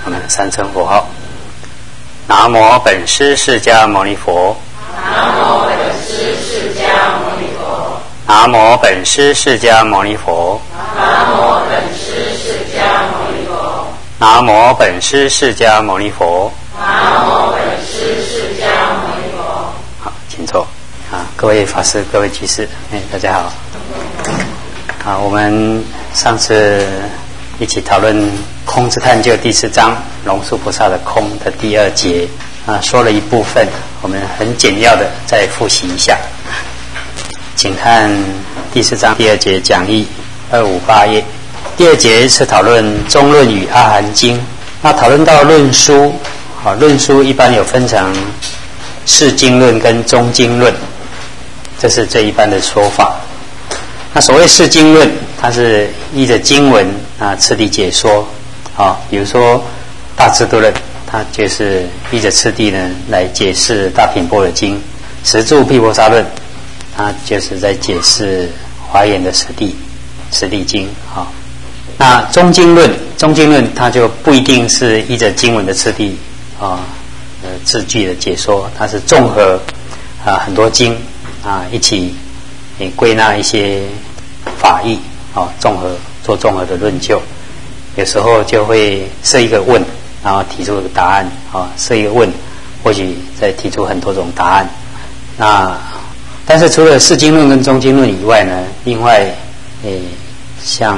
我们三称佛号：南无本师释迦牟尼佛。 南无本师释迦牟尼佛。 南无本师释迦牟尼佛。 南无本师释迦牟尼佛。 南无本师释迦牟尼佛。 南无本师释迦牟尼佛。 好，请坐。各位法师、各位居士，大家好。我们上次一起讨论空之探究第4章龙树菩萨的空的第2节说了一部分，我们很简要的再复习一下。请看第4章第2节讲义258页。第2节是讨论中论与阿含经。那讨论到论书，论书一般有分成释经论跟中经论，这是最一般的说法。那所谓释经论，它是依着经文次第解说比如说大智度论，它就是依着次第呢来解释大品般若经；十住毗婆沙论，它就是在解释华严的实地经那中经论它就不一定是依着经文的次第字句的解说，它是综合很多经一起归纳一些法义做综合的论究。有时候就会设一个问，然后提出一个答案设一个问，或许再提出很多种答案。但是除了释经论跟中经论以外呢，另外像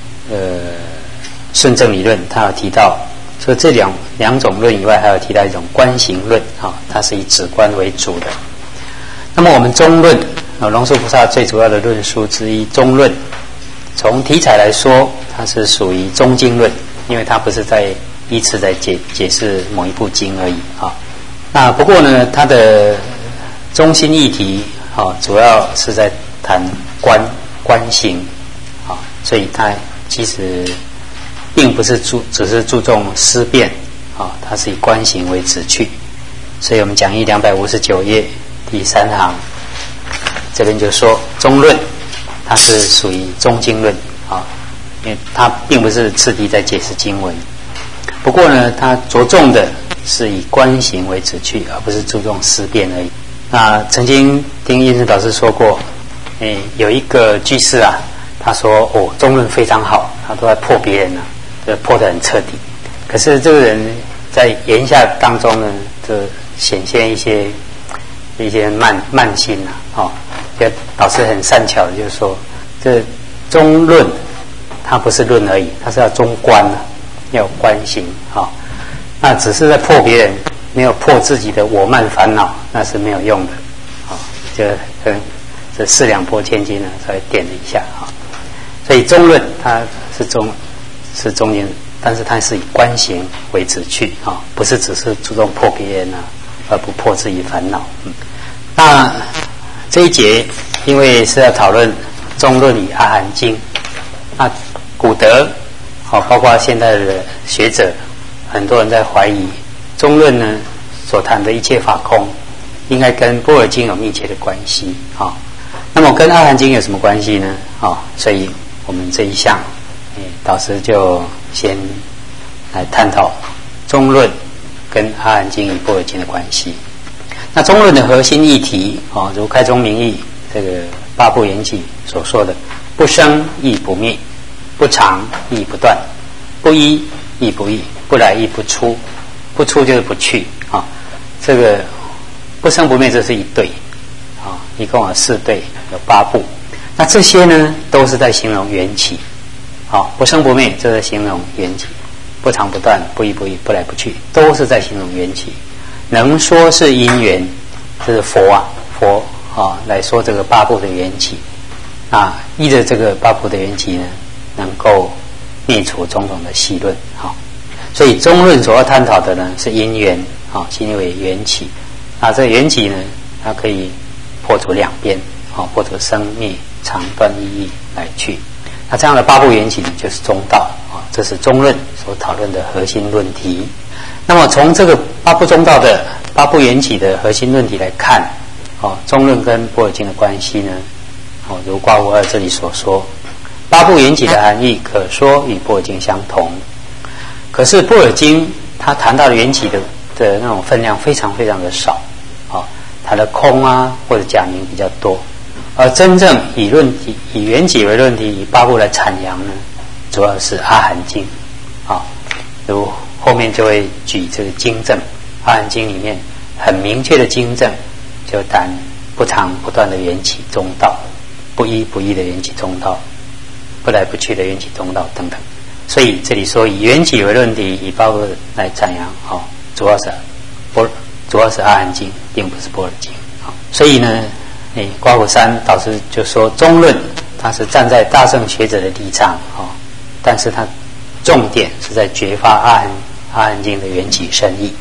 顺正理论，它有提到除了这两种论以外，还有提到一种观行论它是以止观为主的。那么我们中论龙树菩萨最主要的论述之一，中论从题材来说，它是属于中经论，因为它不是在依次在解释某一部经而已那不过呢，它的中心议题主要是在谈观行所以它其实并不是只是注重思辨它是以观行为旨趣。所以我们讲义259页第3行这边就说中论它是属于中经论因为它并不是次第在解释经文，不过呢它着重的是以观行为旨趣，而不是注重思辨而已。那曾经听印顺导师说过有一个居士他说中论非常好，他都在破别人就破得很彻底。可是这个人在言下当中呢，就显现一些慢心就导师很善巧的就是说，这中论它不是论而已，它是要中观要有观行那只是在破别人，没有破自己的我慢烦恼，那是没有用的这4两拨千斤稍微点了一下所以中论它是中间，但是它是以观行为旨趣不是只是注重破别人而不破自己烦恼那这一节因为是要讨论中论与阿含经，那古德包括现在的学者，很多人在怀疑中论呢所谈的一切法空应该跟般若经有密切的关系那么跟阿含经有什么关系呢所以我们这一项导师就先来探讨中论跟阿含经与般若经的关系。那中论的核心议题如开宗明义这个八部缘起所说的，不生亦不灭，不常亦不断，不依亦不异，不来亦不出，不出就是不去这个不生不灭这是一对一共有4对，有8部。那这些呢都是在形容缘起不生不灭这是形容缘起，不常不断，不依不异，不来不去，都是在形容缘起。能说是因缘，这是佛来说这个8部的缘起依着这个8部的缘起呢，能够灭除种种的细论所以中论所要探讨的呢是因缘心为缘起这个缘起呢，它可以破除两边破除生灭常断意义来去。那这样的8部缘起就是中道这是中论所讨论的核心论题。那么从这个8部中道的8部缘起的核心论题来看中论跟般若经的关系呢如卦52这里所说，8部缘起的含义可说与般若经相同， 可是般若经它谈到缘起的那种分量非常非常的少，它的空啊或者假名比较多，而真正以缘起为论题，以八部来阐扬呢，主要是阿含经，如后面就会举这个经证，阿含经里面很明确的经证，就谈不常不断的缘起中道，不依不依的缘起中道，不来不去的缘起中道等等。所以这里说以缘起为论题，以八部来阐扬，主要是阿含经，并不是般若经。所以呢，刮胡山导师就说中论他是站在大乘学者的立场，但是他重点是在觉发阿含经的缘起深义。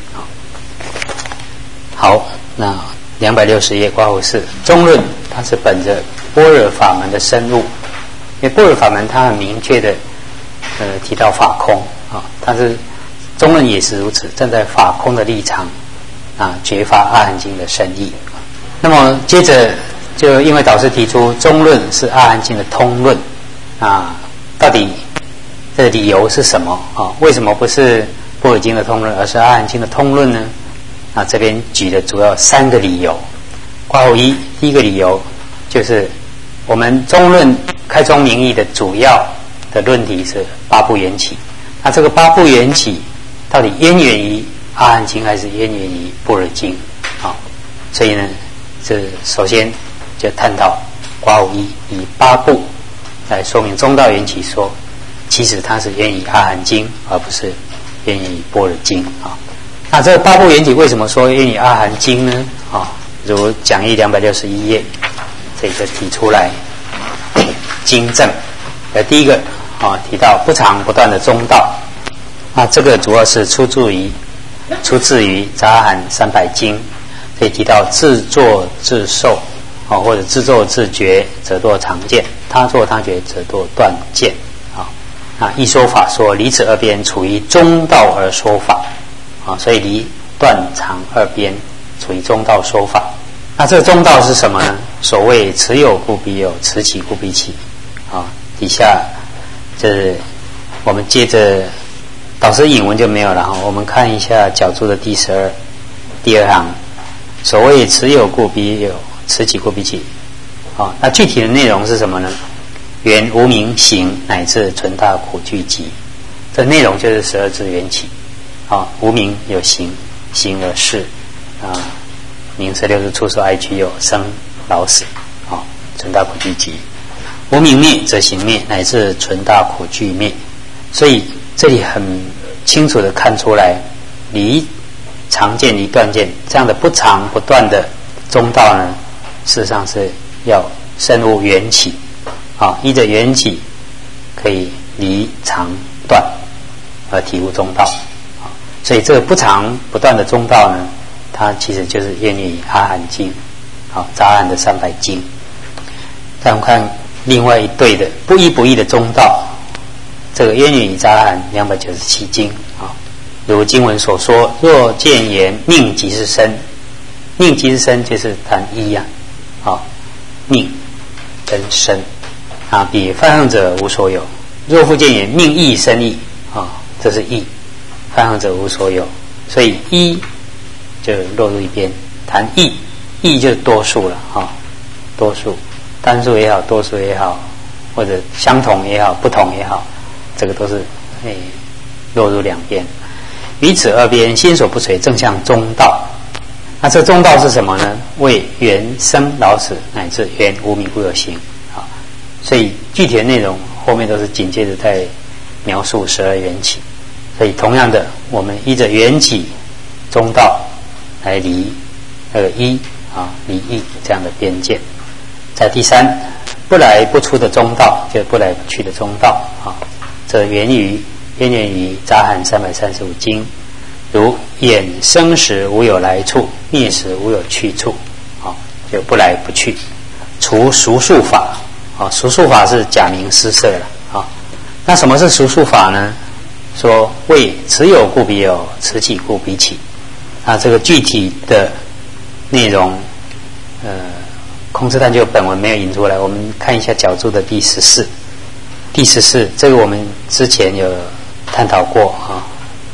好，那260页刮胡四中论，它是本着般若法门的深入，因为般若法门它很明确的提到法空但是中论也是如此，站在法空的立场觉发阿含经的深义。那么接着就因为导师提出中论是阿含经的通论到底这理由是什么为什么不是般若经的通论，而是阿含经的通论呢？这边举的主要3个理由。括弧1，第一个理由就是我们中论开宗明义的主要的论题是八部缘起，那这个八部缘起到底渊源于阿含经还是渊源于般若经所以呢，这首先就探讨括弧1，以八部来说明中道缘起说，其实它是源于阿含经，而不是源于般若经那这个八部缘起为什么说源于阿含经呢？如讲义261页，这个提出来经证。第一个提到不常不断的中道，这个主要是出自于杂含300经，所以提到自作自受或者自作自觉则堕常见，他作他觉则堕断见一说法说离此二边处于中道而说法所以离断常二边处于中道说法。那这个中道是什么呢？所谓此有故彼有，此起故彼起底下这我们接着导师引文就没有了我们看一下角注的第12第2行，所谓此有故彼有，此起故彼起那具体的内容是什么呢？缘无明行乃至存大苦聚集，这内容就是12支缘起无明有行，行有识名色六识触受爱取有生老死存大苦聚集，无明灭则行灭，乃至存大苦聚灭。所以这里很清楚的看出来，离常见离断见这样的不常不断的中道呢，事实上是要深入缘起依着缘起可以离常断而体悟中道所以这个不常不断的中道呢，它其实就是源于阿含经杂含的300经。再我们看另外一对的不依不依的中道，这个渊源于杂含297经如经文所说，若见言命即是身，命即是身就是谈一命跟身比泛行者无所有。若复见言命亦身亦这是义，泛行者无所有，所以一就落入一边，谈义，义就是多数了多数单数也好，多数也好，或者相同也好，不同也好，这个都是落入两边。于此二边心所不随，正向中道。那这中道是什么呢？为缘生老死乃至缘无明故有行所以具体的内容后面都是紧接着在描述12缘起。所以同样的，我们依着缘起中道来离一离义这样的边界。在第三，不来不出的中道，就是不来不去的中道这渊源于杂含335经，如眼生时无有来处，灭时无有去处就不来不去。除俗数法俗数法是假名施设了那什么是俗数法呢？说为此有故彼有，此起故彼起。这个具体的内容空智探究本文没有引出来，我们看一下角注的第14。第14这个我们之前有探讨过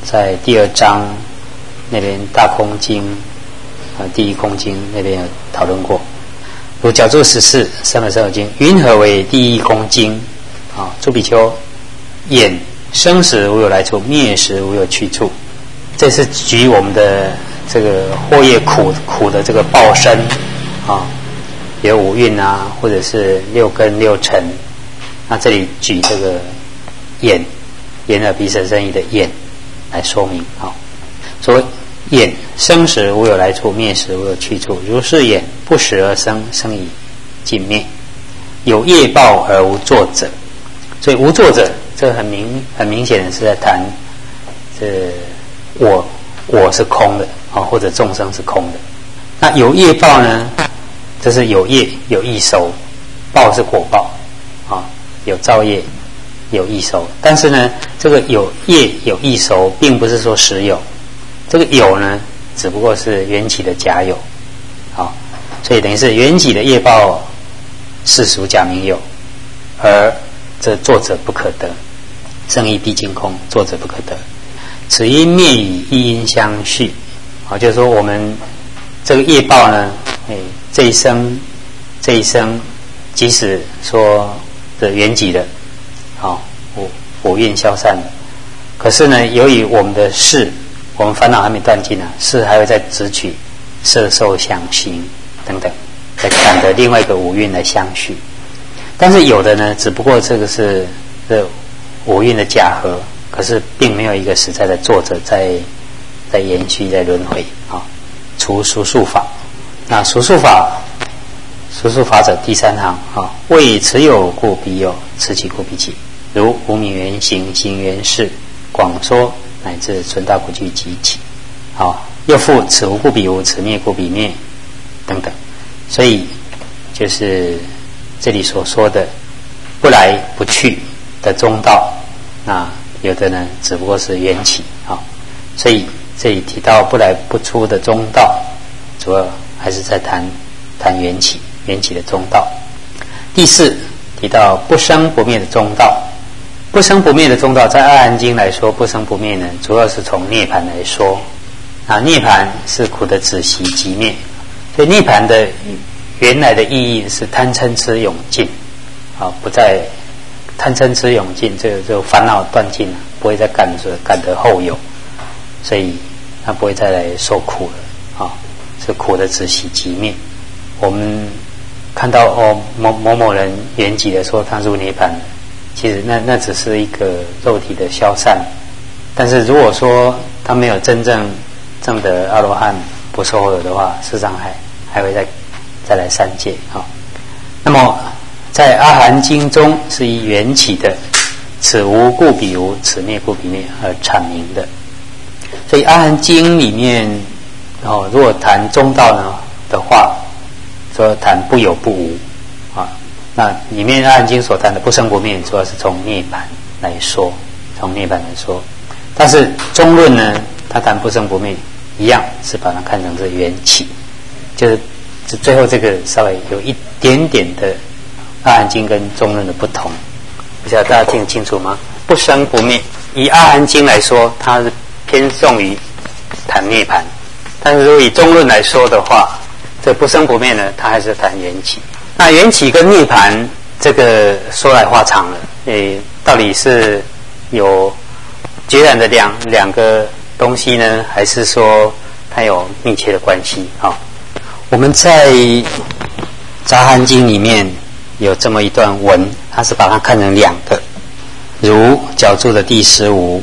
在第2章那边大空经第一空经那边有讨论过。如角柱14三本三有经，云何为第一空经？诸比丘，眼生时无有来处，灭时无有去处。这是举我们的这个惑业苦的这个报身有5蕴或者是6根6尘。那这里举这个眼耳鼻舌身意的眼来说明所谓眼生时无有来处，灭时无有去处。如是眼不时而生，生已尽灭。有业报而无作者。所以无作者，这个很明显的是在谈这我是空的或者众生是空的。那有业报呢，这是有业有益熟，报是果报有造业有益熟。但是呢，这个有业有益熟并不是说实有，这个有呢只不过是缘起的假有所以等于是缘起的业报是属假名有，而这作者不可得，正义毕竟空，作者不可得。此因灭以一因相续就是说我们这个业报呢这一生即使说的缘起的五蕴消散了，可是呢由于我们的事，我们烦恼还没断尽事还会再执取色受想行等等，来感得另外一个五蕴来相续。但是有的呢只不过这个是这五蕴的假合，可是并没有一个实在的作者在延续在轮回除俗数法。那俗数法者第3行为此有故彼有，此起故彼起，如无名缘行，行缘事，广说乃至存大苦具即起又复此无故彼无，此灭故彼灭等等。所以就是这里所说的不来不去的中道，那有的呢只不过是缘起所以这里提到不来不出的中道，主要还是在谈缘起的中道。第4提到不生不灭的中道。不生不灭的中道，在阿含经来说，不生不灭呢主要是从涅槃来说涅槃是苦的止息即灭，所以涅槃的原来的意义是贪嗔痴永尽不再贪嗔痴永尽，这个烦恼断尽了，不会再感得后有，所以他不会再来受苦了是苦的止息即灭。我们看到某人圆寂的说他入涅槃了，其实那只是一个肉体的消散，但是如果说他没有真正的阿罗汉不受后有的话，事实上还会再来三界那么在阿含经中是以缘起的此无故彼无，此灭故彼灭而阐明的。所以阿含经里面如果谈中道呢的话，说谈不有不无那里面阿含经所谈的不生不灭主要是从涅槃来说，但是中论呢他谈不生不灭一样是把它看成是缘起，就是最后这个稍微有一点点的阿含经跟中论的不同，不知道大家听得清楚吗？不生不灭以阿含经来说它是偏重于谈涅槃，但是如果以中论来说的话，这不生不灭呢它还是谈缘起。那缘起跟涅槃这个说来话长了到底是有截然的两个东西呢，还是说它有密切的关系我们在杂含经里面有这么一段文，它是把它看成两个，如角注的第15，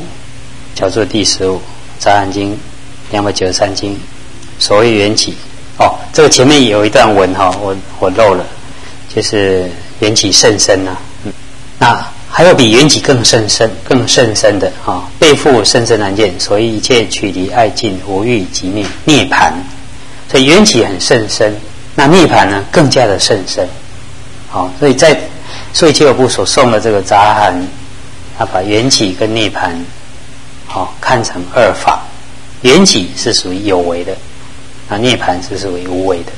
杂含经293经所谓缘起这个前面有一段文我漏了，就是缘起甚深那还有比缘起更甚深的背负甚深难见，所以一切取离爱尽无欲即灭涅槃。所以缘起很甚深，那涅槃呢更加的甚深所以在所以契有部所诵的这个杂含，他把缘起跟涅槃看成二法，缘起是属于有为的，那涅槃是属于无为的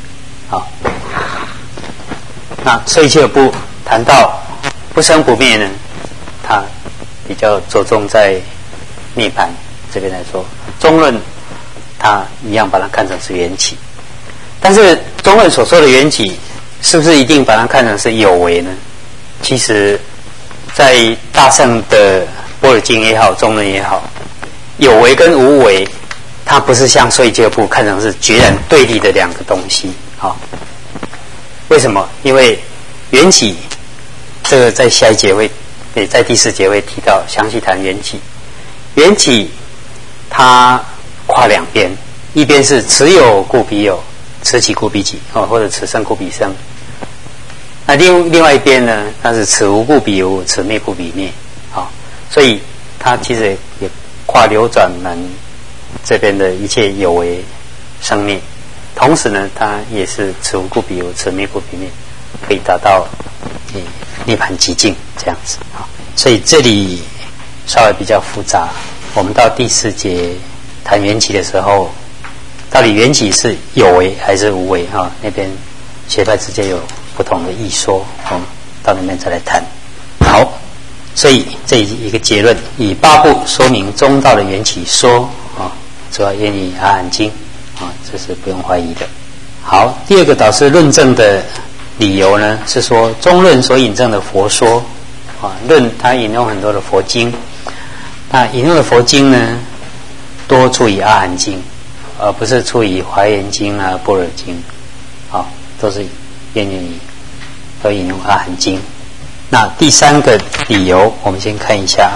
那所以契有部谈到不生不灭呢，他比较着重在涅槃， 这边来说，中论它一样把它看成是缘起，但是中论所说的缘起，是不是一定把它看成是有为呢？其实，在大乘的般若经也好，中论也好，有为跟无为，它不是像所以教部看成是决然对立的两个东西。好，为什么？因为缘起，这个在下一节会，在第4节会提到详细谈缘起。缘起它跨两边，一边是此有故彼有，此起故彼起，或者此生故彼生。那另外一边呢，它是此无故彼无，此灭故彼灭。所以它其实也跨流转门这边的一切有为生灭，同时呢，它也是此无故彼无，此灭故彼灭，可以达到涅槃寂静这样子。所以这里稍微比较复杂。我们到第4节谈缘起的时候，到底缘起是有为还是无为？那边学派之间有不同的义说，我们到那边再来谈。好，所以这一个结论，以8部说明中道的缘起说，主要源于阿含经，这是不用怀疑的。好，第2个导师论证的理由呢，是说中论所引证的佛说，论他引用很多的佛经，那引用的佛经呢，多出于阿含经，而不是出于华严经啊、般若经，都是源于都引用阿含经。那第3个理由，我们先看一下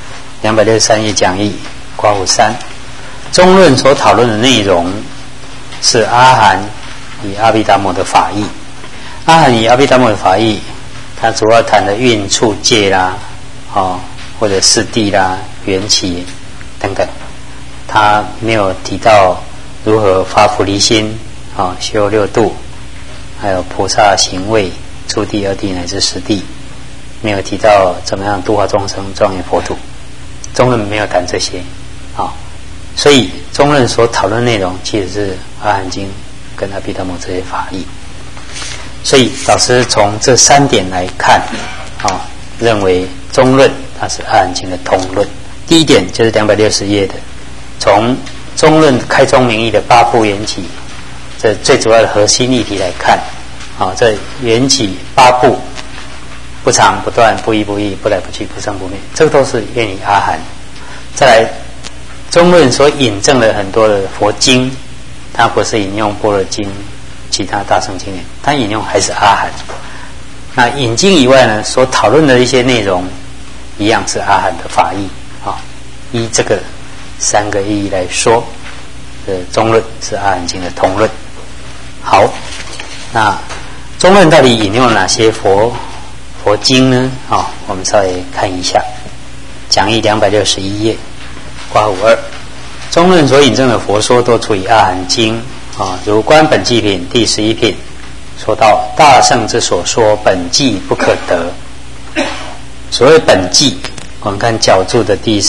263页讲义括弧3，中论所讨论的内容是阿含与阿毗达摩的法义。阿含与阿毗达摩的法义，它主要谈的蕴处界啦，或者四谛啦、缘起等等，它没有提到如何发菩提心，修6度，还有菩萨行位、初地、2地乃至10地，没有提到怎么样度化众生、庄严佛土。中论没有谈这些，所以中论所讨论内容其实是阿含经跟阿毗达摩这些法义。所以老师从这3点来看，认为中论它是阿含经的通论。第一点就是260页的，从中论开宗明义的8部缘起，这最主要的核心议题来看，这缘起8部，不长不断，不依不异，不来不去，不生不灭，这个都是源于阿含。再来，中论所引证的很多的佛经，它不是引用般若经、其他大乘经典，它引用还是阿含。那引经以外呢，所讨论的一些内容，一样是阿含的法义。依这个3个意义来说，中论是阿含经的通论。好，那中论到底引用了哪些佛经呢？我们稍微看一下，讲义261页括弧2，中论所引证的佛说多出于阿含经，如观本纪品第11品说到大圣之所说本纪不可得。所谓本纪，我们看角注的第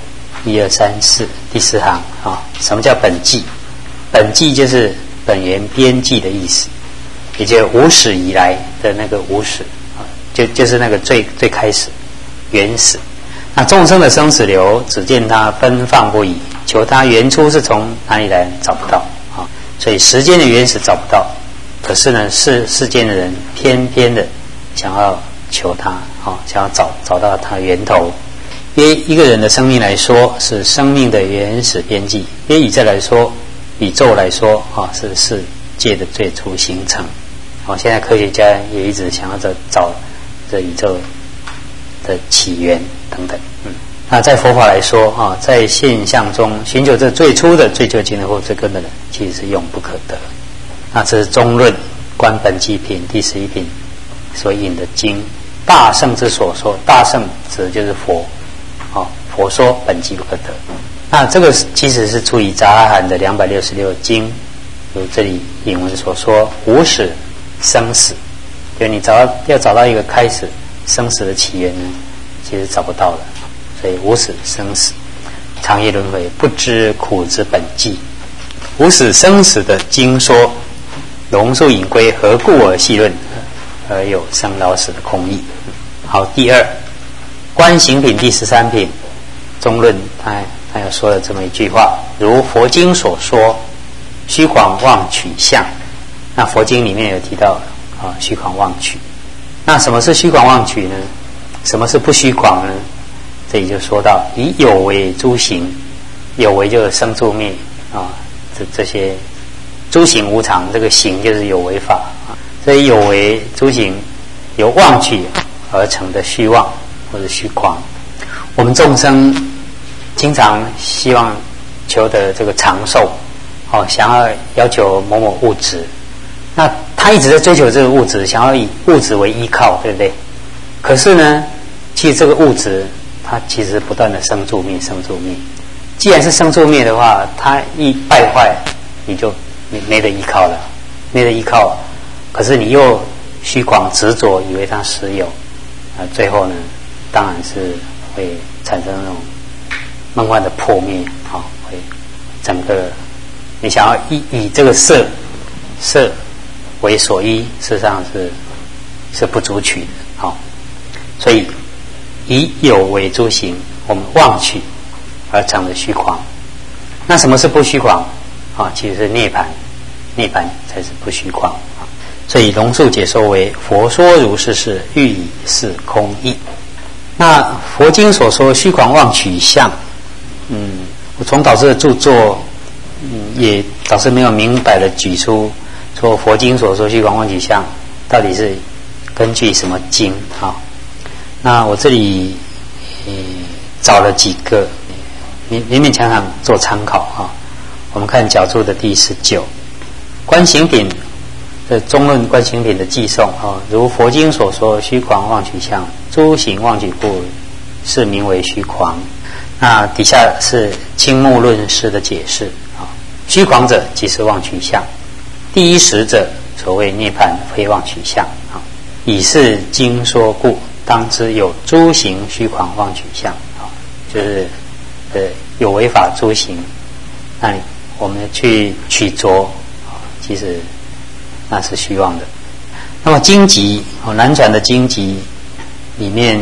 16、1、2、3、4第4行，什么叫本纪？本纪就是本源边际的意思，也就是无始以来的那个无始，就是那个最开始原始。那众生的生死流，只见它奔放不已，求它原初是从哪里来找不到，所以时间的原始找不到，可是呢，世间的人偏偏的想要求它，想要找到它源头。因为一个人的生命来说，是生命的原始边际；因为宇宙来说，是世界的最初形成。现在科学家也一直想要找这宇宙的起源等等。那在佛法来说，在现象中寻求这最初的、最究竟的或最根本的，其实是永不可得。那这是中论观本纪品第11品所引的经，大圣之所说，大圣指的就是佛，佛说本纪不可得。那这个其实是出于杂阿含的266经，如这里引文所说，无始生死，就你要找到一个开始生死的起源呢，其实找不到了。所以无始生死，长夜轮回，不知苦之本纪。无始生死的经说，龙树隐归，何故而细论，而有生老死的空义。好，第2观行品第13品，中论它他又说了这么一句话：如佛经所说，虚诳妄取相。那佛经里面有提到虚诳妄取。那什么是虚诳妄取呢？什么是不虚诳呢？这里就说到以有为诸行，有为就是生住灭这些诸行无常，这个行就是有为法所以有为诸行由妄取而成的虚妄或者虚诳。我们众生经常希望求得这个长寿想要求某某物质，那他一直在追求这个物质，想要以物质为依靠，对不对？可是呢，其实这个物质它其实不断的生住灭，生住灭。既然是生住灭的话，它一败坏，你就没得依靠了，没得依靠。可是你又虚诳执着，以为它实有，最后呢，当然是会产生那种梦幻的破灭，会整个你想要以这个色为所依，事实上是不足取的，所以以有为诸行，我们妄取而成的虚诳。那什么是不虚诳？其实是涅槃，涅槃才是不虚诳。所以龙树解说为佛说如是事，欲以是空义。那佛经所说虚诳妄取相，我从导师的著作，也导师没有明白的举出说佛经所说虚诳妄取相到底是根据什么经那我这里找了几个勉勉强强做参考我们看角注的第19观行品的中论观行品的记诵如佛经所说虚诳妄取相，诸行妄取故，是名为虚诳。那底下是青木论师的解释虚诳者即是妄取相，第一实者所谓涅槃非妄取相以是经说故，当知有诸行虚诳妄取相就是有违法诸行，那我们去取着其实那是虚妄的。那么经集南传的经集里面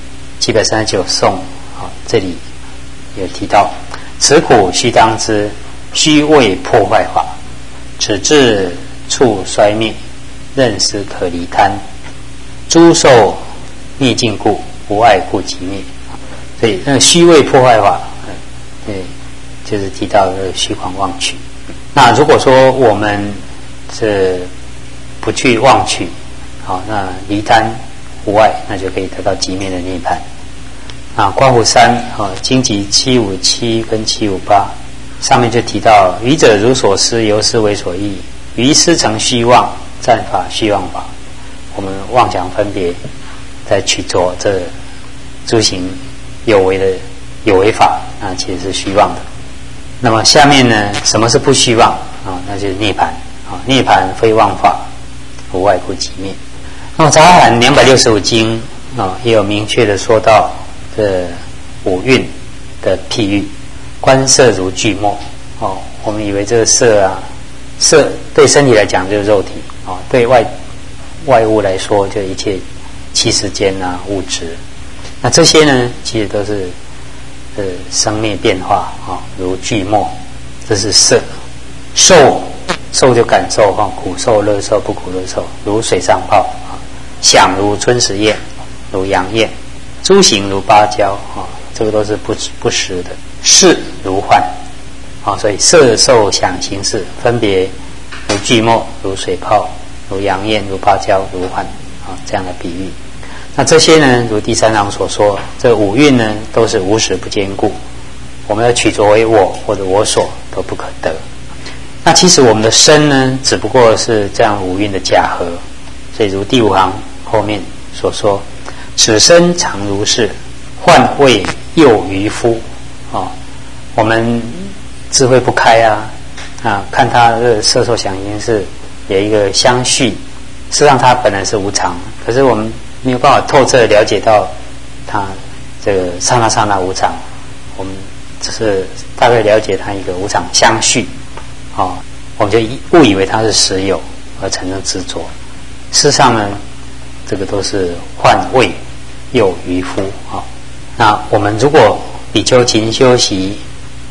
739颂这里有提到，此苦须当知，虚伪破坏法，此智处衰灭，任思可离贪，诸受灭尽故，无碍故即灭。所以那个虚伪破坏法就是提到的虚诳妄取。那如果说我们不去妄取那离贪无碍，那就可以得到极灭的涅槃。刮胡山经集757跟758上面就提到，愚者如所思，由思为所忆，于思成虚妄，战法虚妄法。我们妄想分别在取着这诸行有为法，那其实是虚妄的。那么下面呢，什么是不虚妄那就是涅槃涅槃非妄法，无碍故即灭。那么杂含265经也有明确的说到这五蕴的譬喻，观色如锯末我们以为这个色对身体来讲就是肉体对外物来说就一切气世间物质，那这些呢其实都是生灭变化如锯末，这是色。受就感受苦受乐受不苦乐受，如水上泡想如春时宴，如阳焰，诸行如芭蕉这个都是不实的。事如幻所以色受想行识分别如锯末，如水泡，如阳焰，如芭蕉，如幻这样的比喻。那这些呢，如第三行所说，这五蕴呢都是无实不坚固，我们要取着为我或者我所都不可得。那其实我们的身呢，只不过是这样五蕴的假合。所以如第5行后面所说，此身常如是，幻味诱愚夫我们智慧不开看它的色受想行识有一个相续，事实上它本来是无常，可是我们没有办法透彻的了解到它这个刹那刹那无常，我们只是大概了解它一个无常相续我们就误以为它是实有而产生执着。事实上呢，这个都是幻味诱愚夫那我们如果比丘勤修习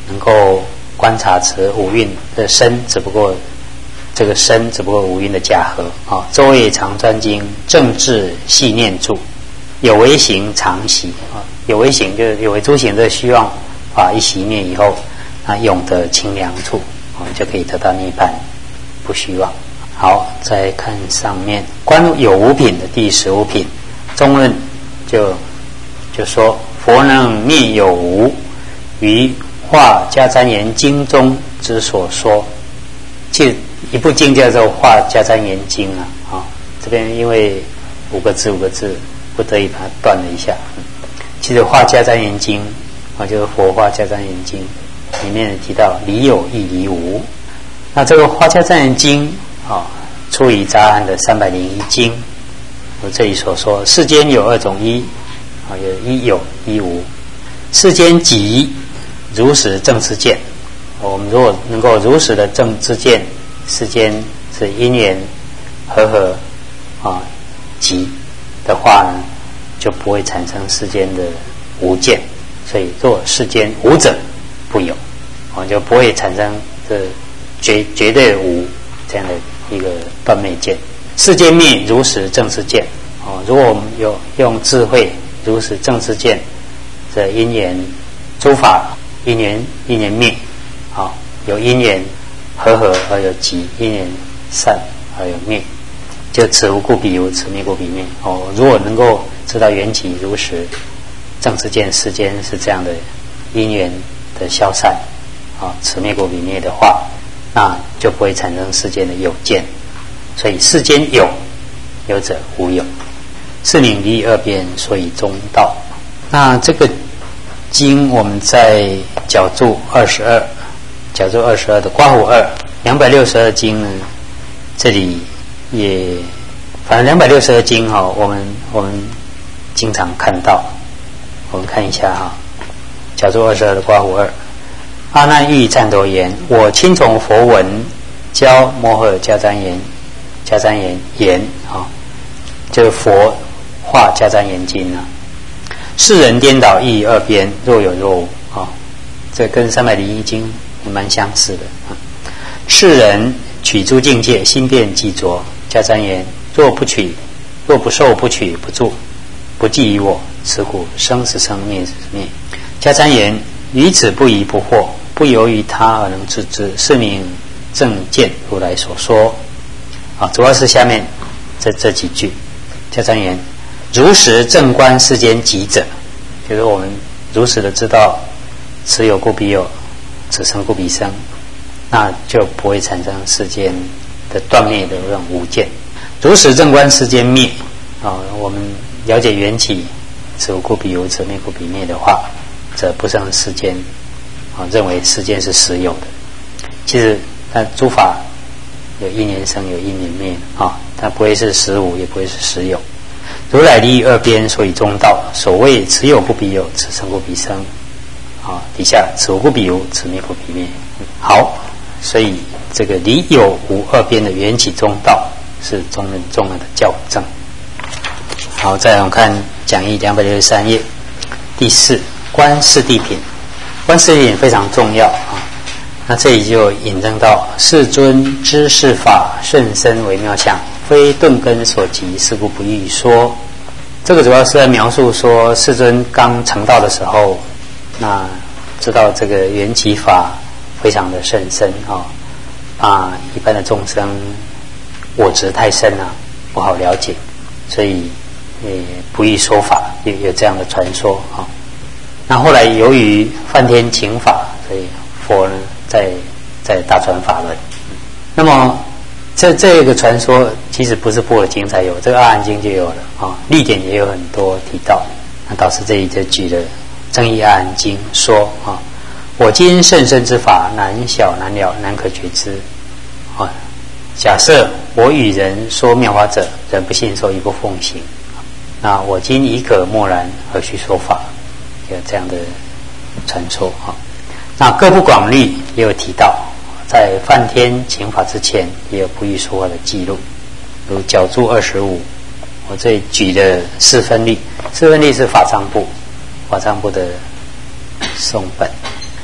能够观察此五蕴的身，只不过这个身只不过五蕴的假合啊。昼夜常专精，正智细念住，有为行常习啊。有为行就是有为诸行的虚妄法一熄灭以后，永得清凉处，我们就可以得到涅槃，不虚妄。好，再看上面观有无品的第15品，中论就说佛能灭有无，于化迦旃延经中之所说。其实一部经叫做化迦旃延经啊，这边因为5个字不得已把它断了一下。其实化迦旃延经就是佛化迦旃延经里面提到离有亦离无。那这个化迦旃延经出于杂案的301经，我这里所说世间有2种一，有一有一无。世间即如实正知见，我们如果能够如实的正知见世间是因缘和即的话呢，就不会产生世间的无见。所以若世间无者不有，就不会产生这绝对无这样的一个断灭见。世间灭如实正知见，如果我们有用智慧如实正知见，这因缘诸法因缘灭，有因缘和而有集，因缘散而有灭，就此无故彼无，此灭故彼灭。如果能够知道缘起如实正知见世间是这样的因缘的消散，此灭故彼灭的话，那就不会产生世间的有见。所以世间有者无有，是名离二边，所以中道。那这个经我们在角注22的刮胡2 262经呢，这里也反正262经我们经常看到。我们看一下角注22的刮胡2，阿难欲赞陀言：我亲从佛闻，教摩诃迦旃延言就是佛化迦旃延经世人颠倒亦于二边，若有若无这跟301经也蛮相似的世人取诸境界，心变即着。迦旃延：若不受不取不住，不计于我，此故生是生，灭是灭。迦旃延：于此不疑不惑，不由于他而能知之，是名正见如来所说。主要是下面这几句。迦旃延：如实正观世间即者，就是我们如实的知道此有故彼有，此生故彼生，那就不会产生世间的断灭的这种无见。如实正观世间灭我们了解缘起，此无故彼有，此灭故彼灭的话，则不生世间认为世间是实有的。其实诸法有因缘生，有因缘灭它不会是实无，也不会是实有。如来离二边，所以中道。所谓此有故彼有，此生故彼生底下此无故彼无，此灭故彼灭。好，所以这个离有无二边的缘起中道是中论的校正。好，再来我们看讲义263页第4观四谛品。观四谛品非常重要那这里就引证到世尊知是法甚深为妙相，非顿根所及，是故不欲说。这个主要是在描述说世尊刚成道的时候，那知道这个缘起法非常的甚深一般的众生我执太深不好了解，所以不易说法，有这样的传说那后来由于梵天请法，所以佛呢在大传法轮。那么这个传说其实不是般若经才有，这个阿含经就有了历典也有很多提到。那导师这里就举了增益阿含经说我今甚深之法，难晓难了，难可觉知假设我与人说妙法者，人不信受，亦不奉行，那我今已可默然，何须说法？有这样的传说那各部广律也有提到，在梵天请法之前也有不欲说法的记录，如角注25，我这里举的四分律是法藏部的颂本。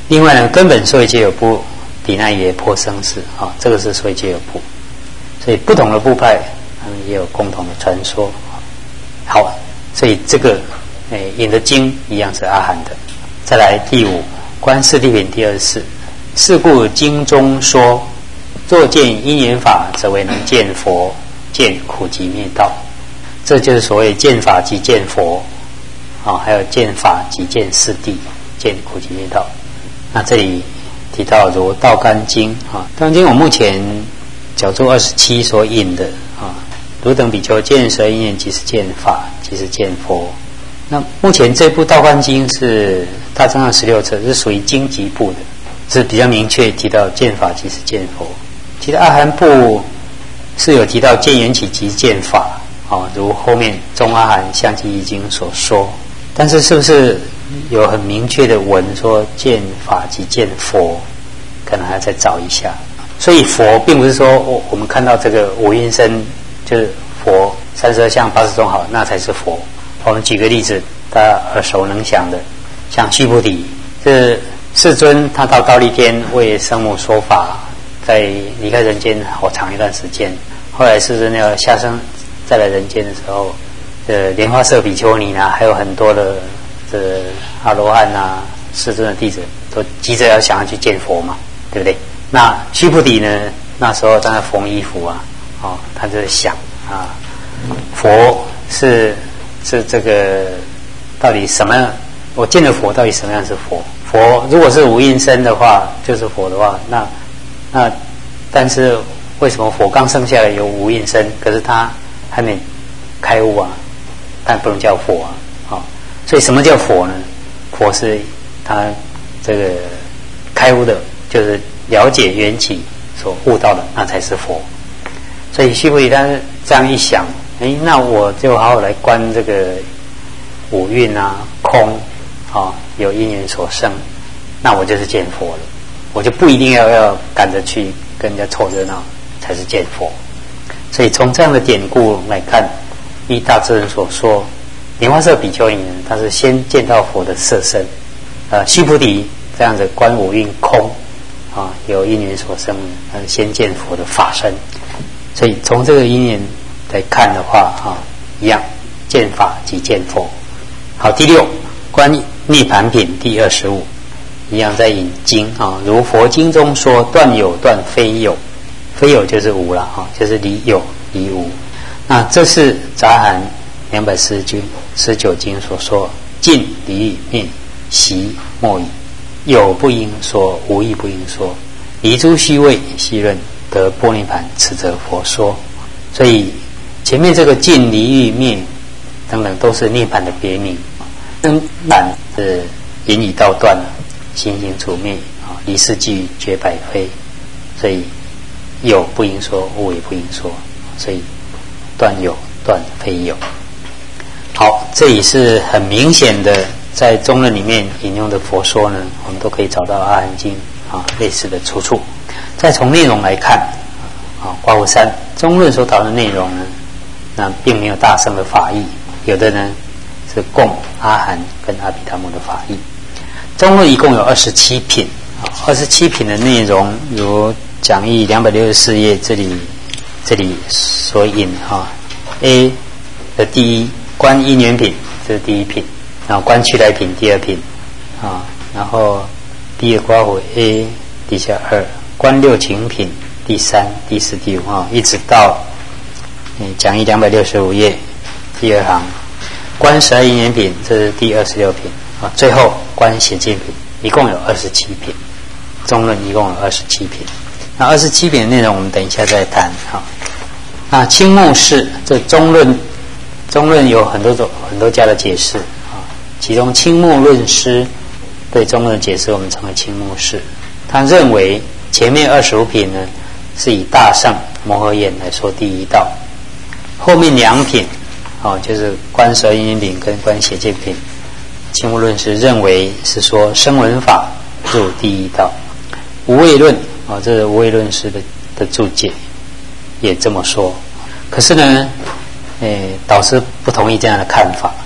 另外呢，根本所以皆有部，抵那也破生死啊，这个是所以皆有部。所以不同的部派，他们也有共同的传说。好，所以这个引的经一样是阿含的。再来第5，观四谛品第24。是故经中说，若见因缘法，则为能见佛，见苦集灭道。这就是所谓见法即见佛啊，还有见法即见四谛，见苦集灭道。那这里提到如《道干经》啊，《道干经》我目前角注27所引的啊，汝等比丘见蛇因缘，即是见法，即是见佛。那目前这部《道干经》是大藏经16册，是属于经集部的，是比较明确提到见法即是见佛。其实阿含部是有提到见缘起即见法啊，如后面中阿含相继义经所说。但是是不是有很明确的文说见法即见佛，可能还要再找一下。所以佛并不是说我们看到这个五蕴身就是佛32相80种好，那才是佛。我们举个例子，大家耳熟能详的，像须菩提，这世尊他到忉利天为生母说法，在离开人间好长一段时间。后来世尊要下生再来人间的时候，莲花色比丘尼啊，还有很多的阿罗汉啊，世尊的弟子都急着要想要去见佛嘛，对不对？那须菩提呢，那时候当然缝衣服啊，他就想啊，佛是这个到底什么？我见了佛到底什么样是佛？佛如果是无因身的话，就是佛的话，那但是为什么佛刚生下来有无因身，可是他还没开悟啊？但不能叫佛啊，所以什么叫佛呢？佛是他这个开悟的，就是了解缘起所悟到的，那才是佛。所以须菩提他这样一想，那我就好好来观这个五蕴啊、空啊，有因缘所生，那我就是见佛了。我就不一定要赶着去跟人家凑热闹才是见佛。所以从这样的典故来看，依大智人所说，莲花色比丘尼呢，他是先见到佛的色身，须菩提这样子观五蕴空啊，有因缘所生，先见佛的法身。所以从这个因缘来看的话一样见法即见佛。好，第6，观涅盘品第25，一样在引经如佛经中说，断有断非有，非有就是无了就是离有离无。那这是杂含219经所说，尽离欲灭习莫已，有不应说，无亦不应说，离诸虚位细论，得般涅盘，此则佛说。所以前面这个尽离欲灭等等都是涅盘的别名。断是言语道断，心行除灭离世际绝百非，所以有不应说，无也不应说，所以断有断非有。好，这里是很明显的在中论里面引用的佛说呢，我们都可以找到阿含经类似的出处。再从内容来看刮胡3中论所讨论的内容呢，那并没有大乘的法义，有的呢是供阿含跟阿毗达摩的法义。中论一共有27品，27品的内容如讲义264页这里所引A 的第1观因缘品，这是第1品，然后观趋来品第2品然后第2刮胡 A 底下2观六情品第3、第4、第5一直到讲义265页第2行观12因缘品，这是第26品最后观邪见品，一共有27品。中论一共有27品。那27品的内容我们等一下再谈那青木氏这中论有很多家的解释其中青木论师对中论的解释我们称为青木氏。他认为前面25品呢是以大乘摩诃眼来说第1道，后面2品就是观12因缘品跟观邪见品，青木论师认为是说声闻法入第1道。无畏论这是无畏论师的注解也这么说。可是呢导师不同意这样的看法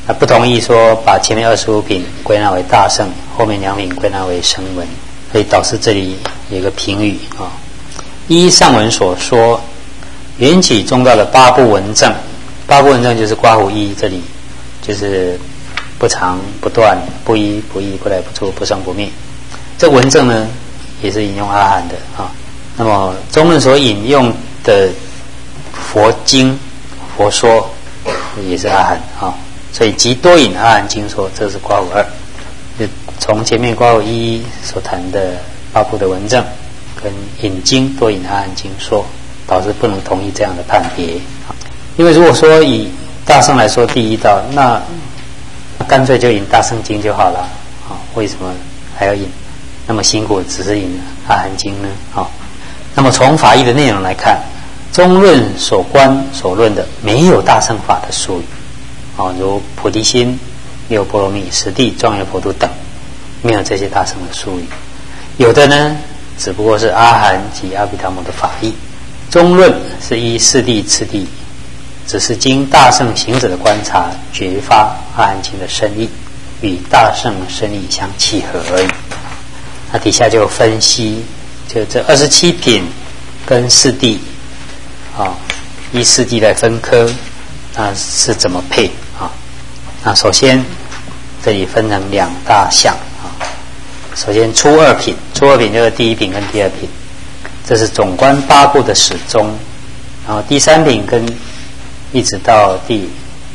不同意说把前面25品归纳为大乘，后面2品归纳为声闻，所以导师这里有一个评语啊。依上文所说，缘起中道的8部文正，8部文正就是刮胡一这里，就是不长不断，不依不异，不来不出，不生不灭。这文正呢，也是引用阿含的啊。那么中论所引用的佛经、佛说也是阿含啊。所以即多引阿含经说，这是刮胡2。就从前面刮胡一所谈的8部的文正，跟引经多引阿含经说，导致不能同意这样的判别。因为如果说以大乘来说第一道，那干脆就引大乘经就好了啊，为什么还要引那么辛苦，只是引阿含经呢？啊，那么从法义的内容来看，中论所观所论的没有大乘法的术语。如菩提心、六波罗蜜、十地、庄严佛度等，没有这些大乘的术语。有的呢，只不过是阿含及阿毗达摩的法义。中论是依四谛次第，只是经大乘行者的观察，觉发阿含经的深义，与大乘深义相契合而已。那底下就分析，就这27品跟四谛，依四谛来分科，那是怎么配？那首先这里分成2大项啊。首先初2品，初2品就是第1品跟第2品，这是总观8部的始终。然后第3品跟一直到第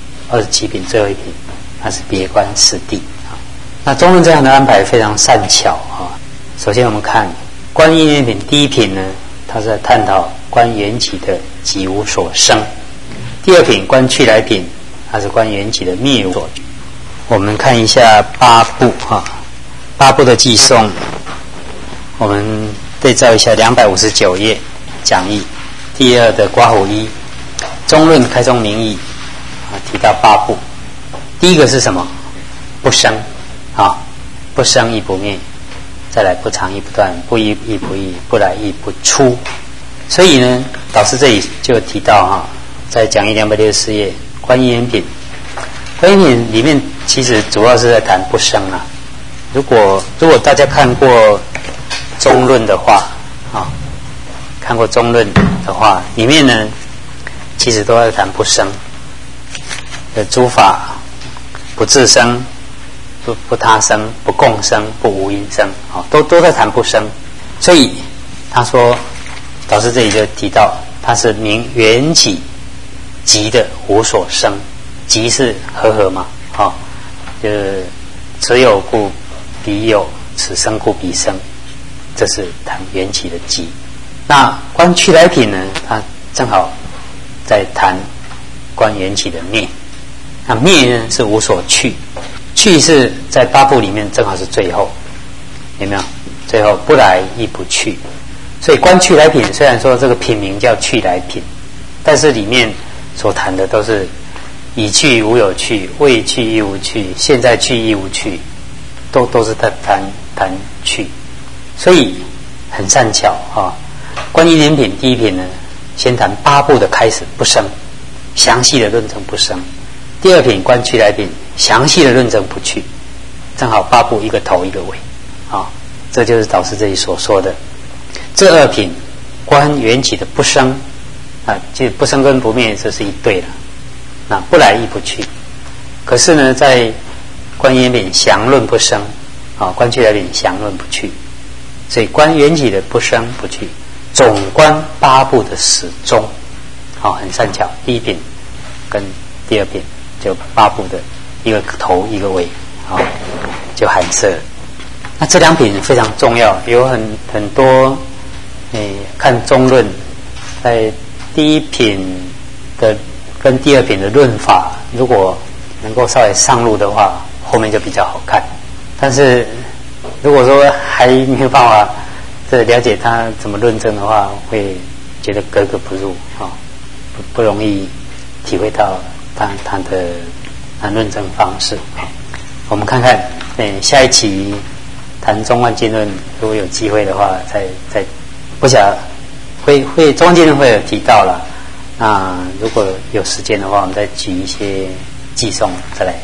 27品最后一品，那是别观四谛啊。那中论这样的安排非常善巧啊。首先我们看观因缘品第1品呢，它是在探讨观缘起的即无所生。第2品观去来品，它是观缘起的灭无所居。我们看一下8部啊，8部的记诵，我们对照一下259页讲义第2的刮胡一中论开宗明义啊，提到8部。第一个是什么？不生啊，不生亦不灭，再来不长亦不断，不依亦不异，不来亦不出。所以呢，导师这里就提到在讲义264页观因缘品，观因缘品里面其实主要是在谈不生啊。如果大家看过中论的话看过中论的话，里面呢其实都在谈不生，诸法不自生，不他生，不共生，不无因生，都在谈不生。所以他说，导师这里就提到，它是名缘起即的无所生，即是和嘛，就是此有故彼有，此生故彼生，这是谈缘起的即。那观去来品呢，它正好在谈观缘起的灭。那灭呢是无所去，去是在8部里面正好是最后，有没有？最后不来亦不去。所以观去来品虽然说这个品名叫去来品，但是里面所谈的都是已去无有去，未去亦无去，现在去亦无去，都是在谈去。所以很善巧观因缘品第1品呢，先谈8部的开始不生，详细的论证不生。第2品观去来品，详细的论证不去，正好8部一个头一个尾这就是导师这里所说的。这2品观缘起的不生就不生跟不灭，这是一对了。那不来亦不去，可是呢，在观因缘品详论不生观去来品详论不去，所以观缘起的不生不去，总观8部的始终很善巧。第1品跟第2品就8部的一个头一个尾就含摄了。那这2品非常重要，有很多看中论，在第1品的跟第2品的论法，如果能够稍微上路的话，后面就比较好看。但是如果说还没有办法了解他怎么论证的话，会觉得格格不入不容易体会到他的论证方式。我们看看下一期谈中观经论，如果有机会的话，再不晓得会中观经论会有提到了。那如果有时间的话，我们再举一些寄送再来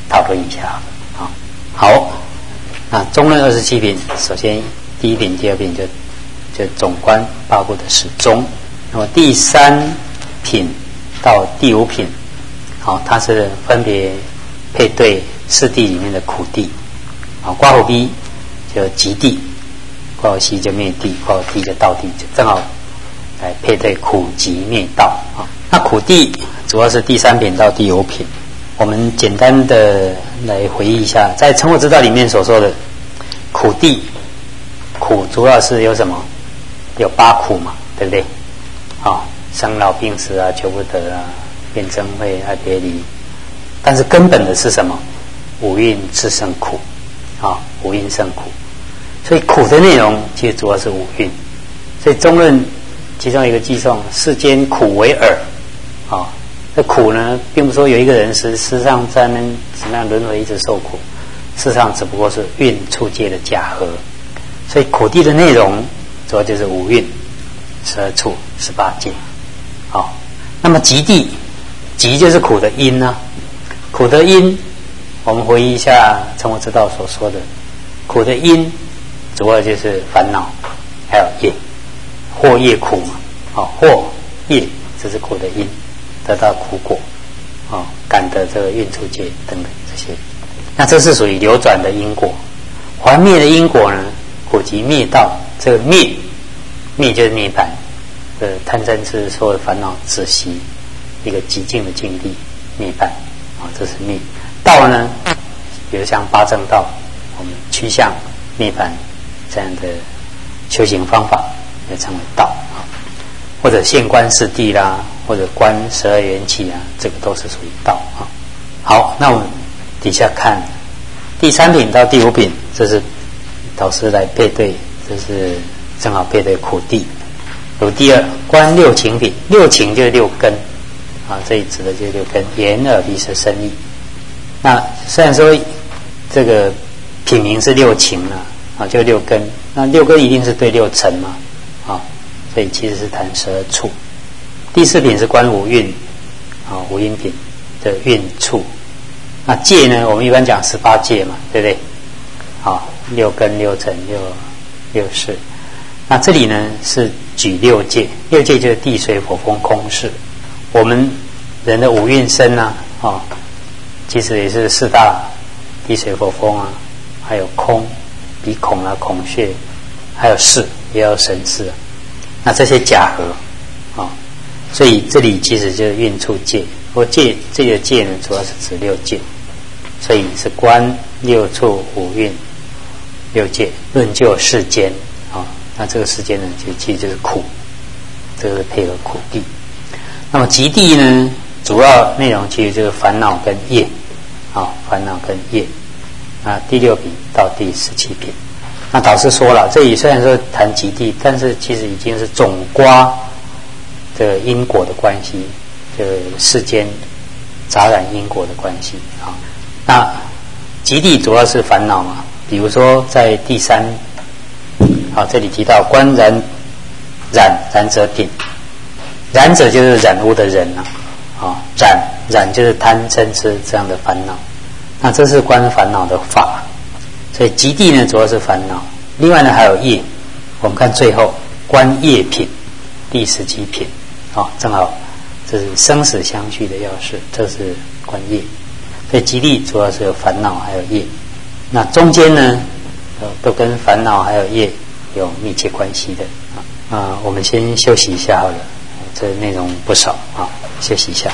讨论一下啊。好，那中论27品，首先第一品、第二品就总观八部的始终。那么第3品到第5品，好，它是分别配对四谛里面的苦谛。啊，刮胡逼就极谛，刮胡西就灭谛，刮胡谛就道谛，就正好来配对苦集灭道啊。那苦谛主要是第3品到第5品。我们简单的来回忆一下，在成佛之道里面所说的苦谛，苦主要是有什么？有8苦嘛，对不对？生老病死啊，求不得啊，辩证会，爱别离。但是根本的是什么？五蕴自胜苦五蕴胜苦。所以苦的内容其实主要是五蕴。所以中论其中一个偈颂，世间苦为耳这苦呢，并不是说有一个人事实上在那怎么样轮回一直受苦，事实上只不过是蕴处界的假合。所以苦谛的内容主要就是五蕴、12处、18界。那么极谛，极就是苦的因啊。苦的因，我们回忆一下成佛之道所说的，苦的因主要就是烦恼，还有业，惑业苦嘛。惑业这是苦的因，得到苦果，感得这个蕴处界等等这些。那这是属于流转的因果。还灭的因果呢，苦集灭道，这个灭就是涅槃。贪嗔痴所有烦恼止息，一个极静的境地，涅槃这是灭。道呢，比如像八正道，我们趋向涅槃这样的修行方法，也称为道或者现观四谛啦，或者观12缘起啊，这个都是属于道好，那我们底下看第3品到第5品，这是导师来配对，这是正好配对苦谛。有第2观6情品，6情就是6根这里指的就是6根，眼耳鼻舌身意。那虽然说这个品名是6情就6根，那6根一定是对6尘嘛所以其实是谈12处。第4品是观五蕴五阴品的蕴处。那界呢，我们一般讲18界嘛，对不对？6根、6尘、6识。那这里呢是举6界，6界就是地水火风空识。我们人的五蕴身其实也是4大地水火风还有空、鼻孔孔穴，还有识，也有神识那这些假合所以这里其实就是蕴处界。界这个界呢，主要是指6界，所以是观6处五蕴6界，论就世间那这个世间呢，其实就是苦，这个是配合苦谛。那么极谛呢，主要内容其实就是烦恼跟业烦恼跟业。第6品到第17品，那导师说了，这里虽然说谈极谛，但是其实已经是总刮这个因果的关系，这个世间杂染因果的关系那极谛主要是烦恼嘛，比如说在第3这里提到观染者品，染者就是染污的人染就是贪嗔痴这样的烦恼，那这是观烦恼的法。所以极谛呢主要是烦恼，另外呢还有业。我们看最后观业品第17品正好这是生死相续的要事，这是观业。所以极谛主要是有烦恼还有业，那中间呢都跟烦恼还有业有密切关系的我们先休息一下好了，这内容不少休息一下。